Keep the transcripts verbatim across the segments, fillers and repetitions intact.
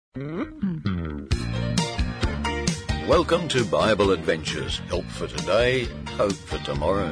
Welcome to Bible Adventures. Help for today, hope for tomorrow.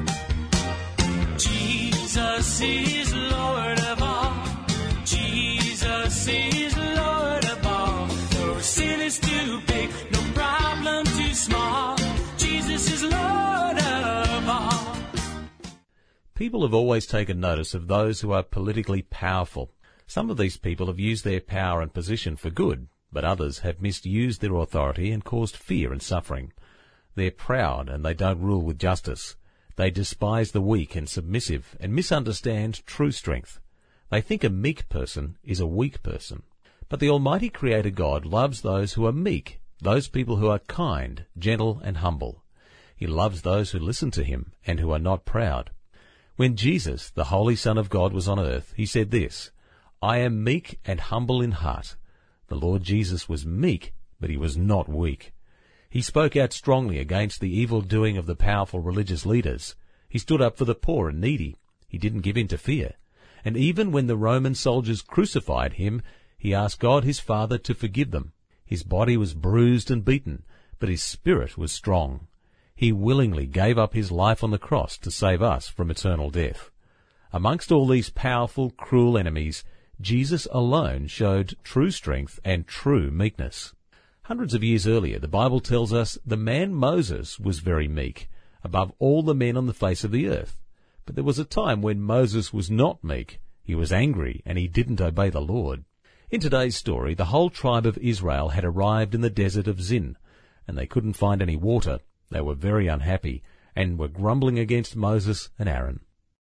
Jesus is Lord of all. Jesus is Lord of all. No sin is too big, no problem too small. Jesus is Lord of all. People have always taken notice of those who are politically powerful. Some of these people have used their power and position for good, but others have misused their authority and caused fear and suffering. They're proud and they don't rule with justice. They despise the weak and submissive and misunderstand true strength. They think a meek person is a weak person. But the Almighty Creator God loves those who are meek, those people who are kind, gentle and humble. He loves those who listen to him and who are not proud. When Jesus, the Holy Son of God, was on earth, he said this, I am meek and humble in heart. The Lord Jesus was meek, but he was not weak. He spoke out strongly against the evil doing of the powerful religious leaders. He stood up for the poor and needy. He didn't give in to fear. And even when the Roman soldiers crucified him, he asked God his Father to forgive them. His body was bruised and beaten, but his spirit was strong. He willingly gave up his life on the cross to save us from eternal death. Amongst all these powerful, cruel enemies, Jesus alone showed true strength and true meekness. Hundreds of years earlier, the Bible tells us the man Moses was very meek, above all the men on the face of the earth. But there was a time when Moses was not meek. He was angry, and he didn't obey the Lord. In today's story, the whole tribe of Israel had arrived in the desert of Zin, and they couldn't find any water. They were very unhappy, and were grumbling against Moses and Aaron.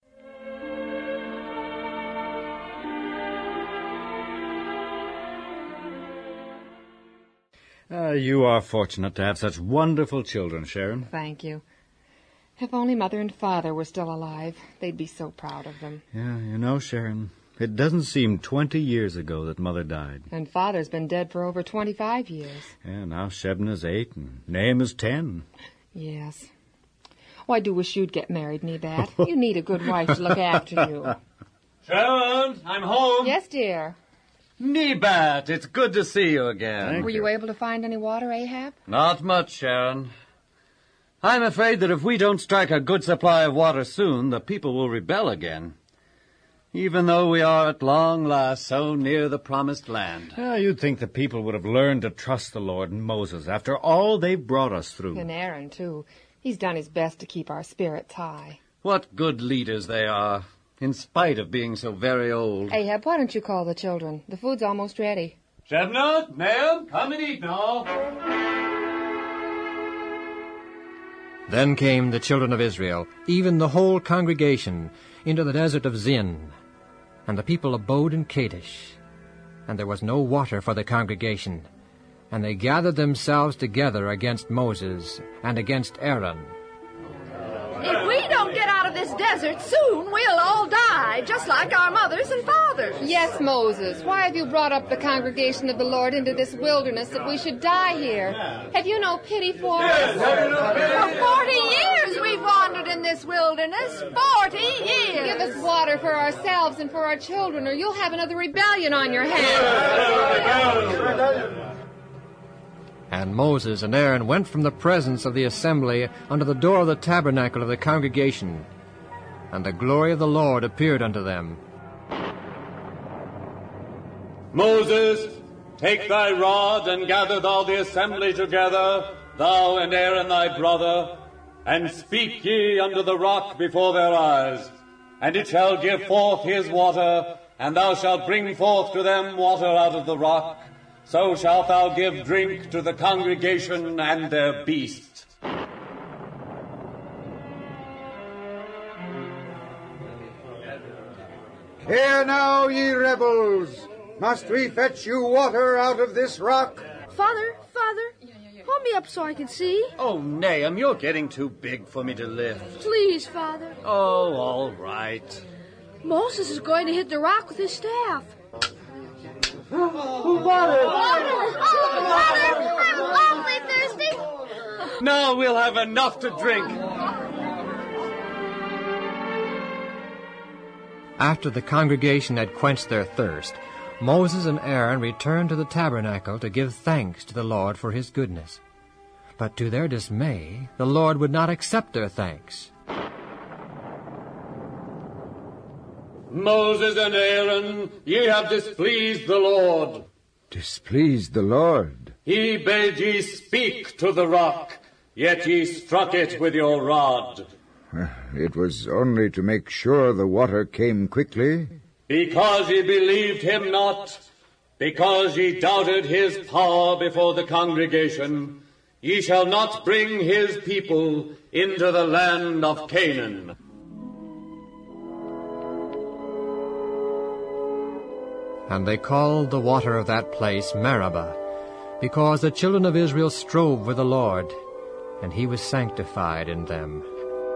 Uh, you are fortunate to have such wonderful children, Sharon. Thank you. If only Mother and Father were still alive, they'd be so proud of them. Yeah, you know, Sharon, it doesn't seem twenty years ago that Mother died. And Father's been dead for over twenty-five years. Yeah, now Shebna's eight and Nahum ten. Yes. Oh, I do wish you'd get married, Nebat. You need a good wife to look after you. Sharon, I'm home. Yes, dear. Nebat, it's good to see you again. Thank Were you. you able to find any water, Ahab? Not much, Sharon. I'm afraid that if we don't strike a good supply of water soon, the people will rebel again. Even though we are at long last so near the promised land. Yeah, you'd think the people would have learned to trust the Lord and Moses after all they've brought us through. And Aaron, too. He's done his best to keep our spirits high. What good leaders they are, in spite of being so very old. Ahab, why don't you call the children? The food's almost ready. Shebna, Nahum, come and eat now. Then came the children of Israel, even the whole congregation, into the desert of Zin. And the people abode in Kadesh. And there was no water for the congregation. And they gathered themselves together against Moses and against Aaron. If we don't get out of this desert soon, we'll all die, just like our mothers and fathers. Yes, Moses. Why have you brought up the congregation of the Lord into this wilderness that we should die here? Have you no pity for us? For forty years we've wandered in this wilderness. Forty years. Give us water for ourselves and for our children, or you'll have another rebellion on your hands. And Moses and Aaron went from the presence of the assembly unto the door of the tabernacle of the congregation. And the glory of the Lord appeared unto them. Moses, take thy rod and gather thou the assembly together, thou and Aaron thy brother, and speak ye unto the rock before their eyes. And it shall give forth his water, and thou shalt bring forth to them water out of the rock. So shalt thou give drink to the congregation and their beasts. Hear now, ye rebels! Must we fetch you water out of this rock? Father, Father, hold me up so I can see. Oh, Nahum, you're getting too big for me to lift. Please, Father. Oh, all right. Moses is going to hit the rock with his staff. Water! Water! Oh, Father, I'm awfully thirsty. Now we'll have enough to drink. After the congregation had quenched their thirst, Moses and Aaron returned to the tabernacle to give thanks to the Lord for his goodness. But to their dismay, the Lord would not accept their thanks. Moses and Aaron, ye have displeased the Lord. Displeased the Lord? He bade ye speak to the rock, yet ye struck it with your rod. It was only to make sure the water came quickly. Because ye believed him not, because ye doubted his power before the congregation, ye shall not bring his people into the land of Canaan. And they called the water of that place Meribah, because the children of Israel strove with the Lord, and he was sanctified in them.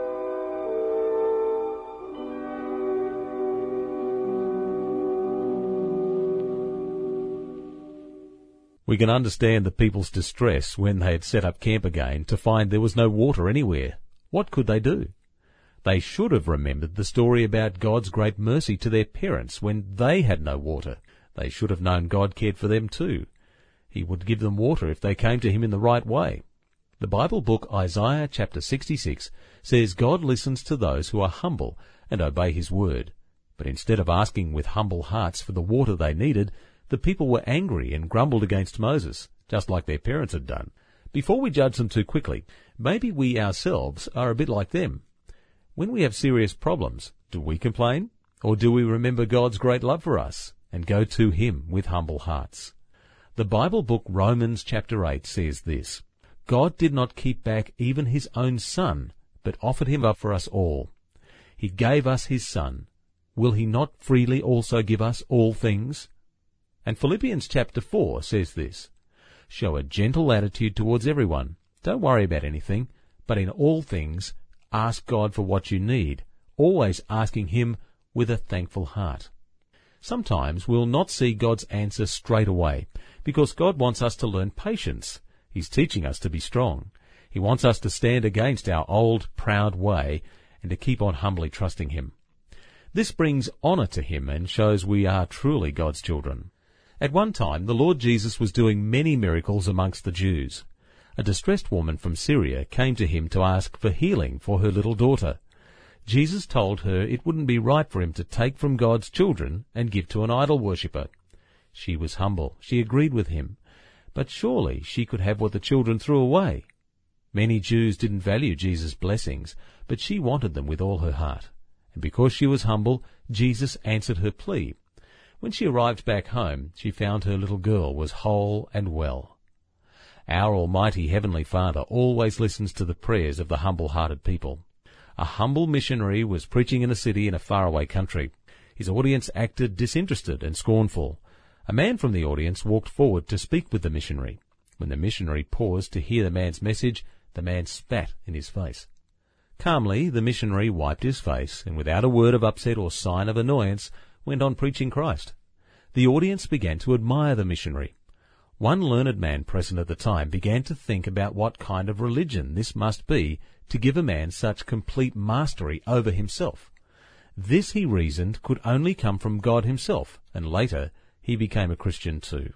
We can understand the people's distress when they had set up camp again to find there was no water anywhere. What could they do? They should have remembered the story about God's great mercy to their parents when they had no water. They should have known God cared for them too. He would give them water if they came to him in the right way. The Bible book Isaiah chapter sixty-six says God listens to those who are humble and obey his word. But instead of asking with humble hearts for the water they needed, the people were angry and grumbled against Moses, just like their parents had done. Before we judge them too quickly, maybe we ourselves are a bit like them. When we have serious problems, do we complain? Or do we remember God's great love for us and go to him with humble hearts? The Bible book Romans chapter eight says this, God did not keep back even his own Son, but offered him up for us all. He gave us his Son. Will he not freely also give us all things? And Philippians chapter four says this, show a gentle attitude towards everyone. Don't worry about anything, but in all things ask God for what you need, always asking him with a thankful heart. Sometimes we'll not see God's answer straight away, because God wants us to learn patience. He's teaching us to be strong. He wants us to stand against our old, proud way and to keep on humbly trusting him. This brings honor to him and shows we are truly God's children. At one time, the Lord Jesus was doing many miracles amongst the Jews. A distressed woman from Syria came to him to ask for healing for her little daughter. Jesus told her it wouldn't be right for him to take from God's children and give to an idol worshipper. She was humble. She agreed with him. But surely she could have what the children threw away. Many Jews didn't value Jesus' blessings, but she wanted them with all her heart. And because she was humble, Jesus answered her plea. When she arrived back home, she found her little girl was whole and well. Our Almighty Heavenly Father always listens to the prayers of the humble-hearted people. A humble missionary was preaching in a city in a faraway country. His audience acted disinterested and scornful. A man from the audience walked forward to speak with the missionary. When the missionary paused to hear the man's message, the man spat in his face. Calmly, the missionary wiped his face, and without a word of upset or sign of annoyance, went on preaching Christ. The audience began to admire the missionary. One learned man present at the time began to think about what kind of religion this must be to give a man such complete mastery over himself. This, he reasoned, could only come from God himself, and later he became a Christian too.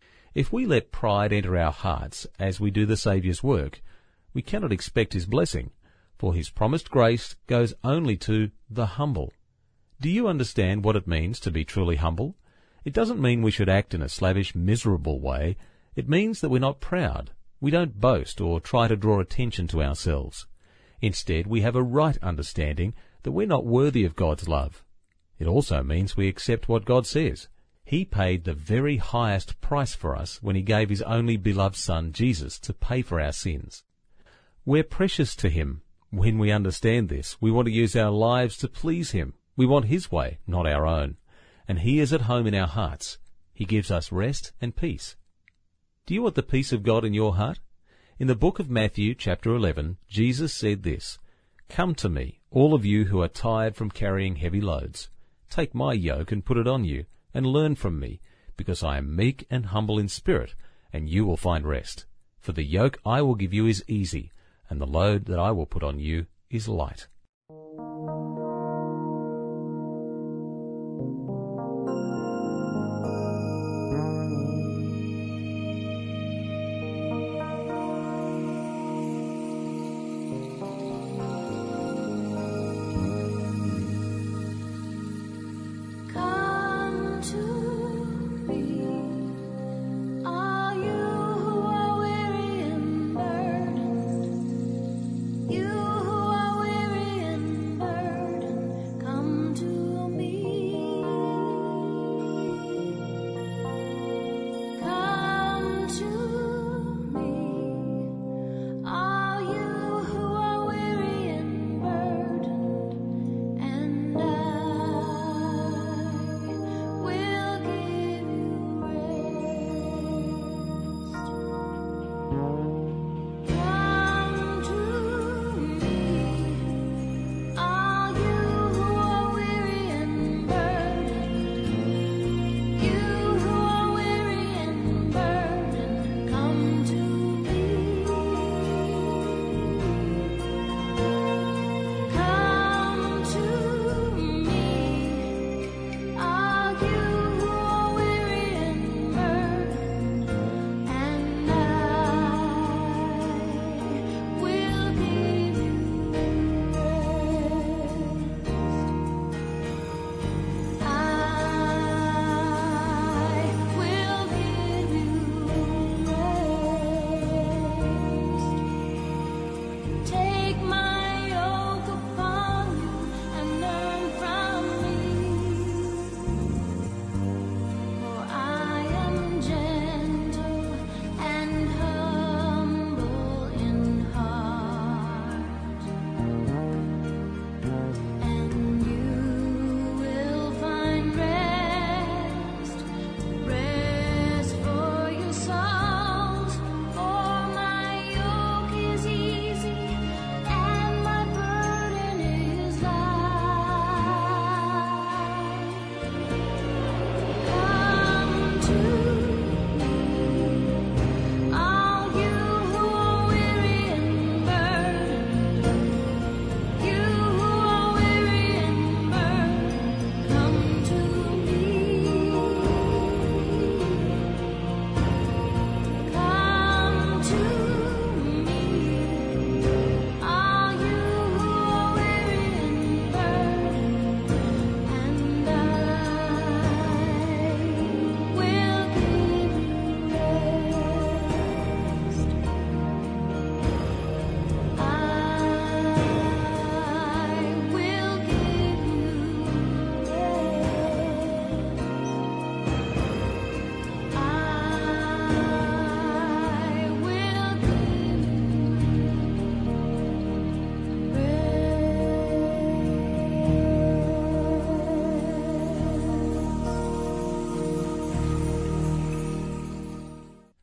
If we let pride enter our hearts as we do the Saviour's work, we cannot expect his blessing, for his promised grace goes only to the humble. Do you understand what it means to be truly humble? It doesn't mean we should act in a slavish, miserable way. It means that we're not proud. We don't boast or try to draw attention to ourselves. Instead, we have a right understanding that we're not worthy of God's love. It also means we accept what God says. He paid the very highest price for us when he gave his only beloved Son, Jesus, to pay for our sins. We're precious to him. When we understand this, we want to use our lives to please him. We want his way, not our own. And he is at home in our hearts. He gives us rest and peace. Do you want the peace of God in your heart? In the book of Matthew, chapter eleven, Jesus said this, "Come to me, all of you who are tired from carrying heavy loads. Take my yoke and put it on you, and learn from me, because I am meek and humble in spirit, and you will find rest. For the yoke I will give you is easy, and the load that I will put on you is light."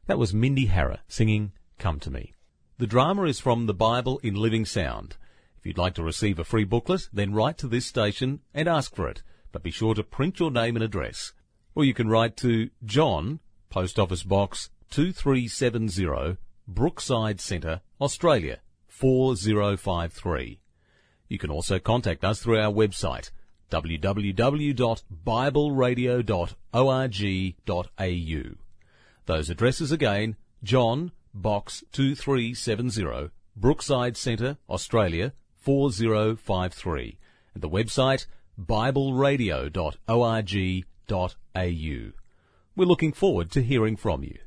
That was Mindy Harrah singing Come to Me. The drama is from the Bible in Living Sound. If you'd like to receive a free booklet, then write to this station and ask for it, but be sure to print your name and address. Or you can write to John, Post Office Box two three seven zero, Brookside Centre, Australia, four zero five three. You can also contact us through our website, w w w dot bible radio dot org dot a u. Those addresses again: John, Box two three seven zero, Brookside Centre, Australia, four zero five three, and the website bible radio dot org dot a u. We're looking forward to hearing from you.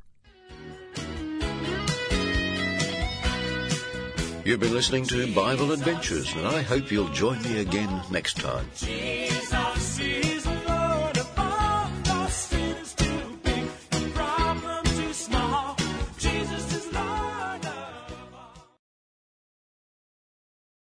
You've been listening to Bible Adventures, and I hope you'll join me again next time. Jesus